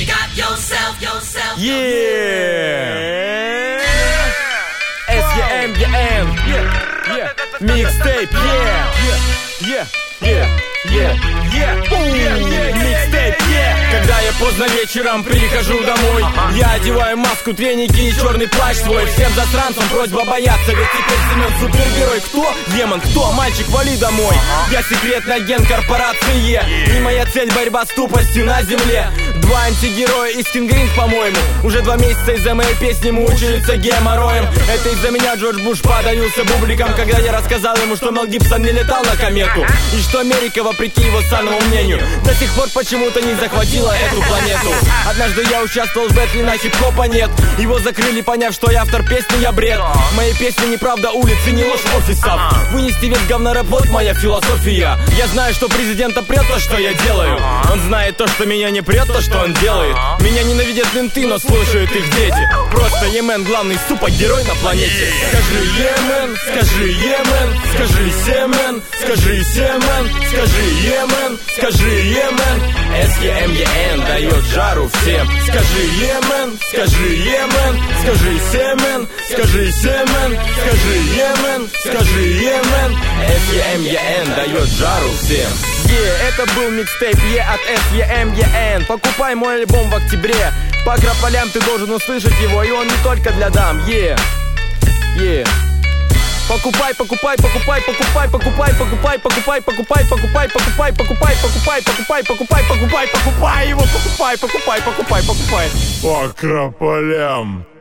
Yeah. SEMEN. Mixtape. Микстейп, когда я поздно вечером прихожу домой, я одеваю маску, треники и черный плащ свой. Всем засранцам просьба бояться, ведь теперь Семен супергерой. Кто? Демон, кто? Мальчик, вали домой. Я секретный агент корпорации, и моя цель борьба с тупостью на земле. Два антигероя из Кингринг, по-моему. Уже 2 месяца из-за моей песни мучаются геморроем. Это из-за меня Джордж Буш подавился бубликом, когда я рассказал ему, что Мел Гибсон не летал на комету, и что Америка, вопреки его странному мнению, до сих пор почему-то не захватила эту планету. Однажды я участвовал в бэтле на хип-хопа нет. Его закрыли, поняв, что я автор песни, я бред. Мои песни неправда улицы, не ложь офисов. Вынести весь говнорэп, вот моя философия. Я знаю, что президента прет то, что я делаю. Он знает то, что меня не прет, то, что он делает. Меня ненавидят менты, но слушают их дети. Просто Емен главный супергерой на планете. Скажи Емен, скажи Емен, скажи Семен, скажи Семен, скажи Емен, скажи Емен. SEMEN дает жару всем. Скажи Емен, скажи Емен, скажи Семен, скажи Семен, скажи Емен, скажи Емен. SEMEN дает жару всем. Это был микстейп от SEMEN. Покупай мой альбом в октябре. По акрополям ты должен услышать его, и он не только для дам. Покупай, покупай, покупай, покупай, покупай, покупай, покупай, покупай, покупай, покупай, покупай, покупай, покупай, покупай, покупай, покупай его, покупай, покупай, покупай, покупай. По акрополям.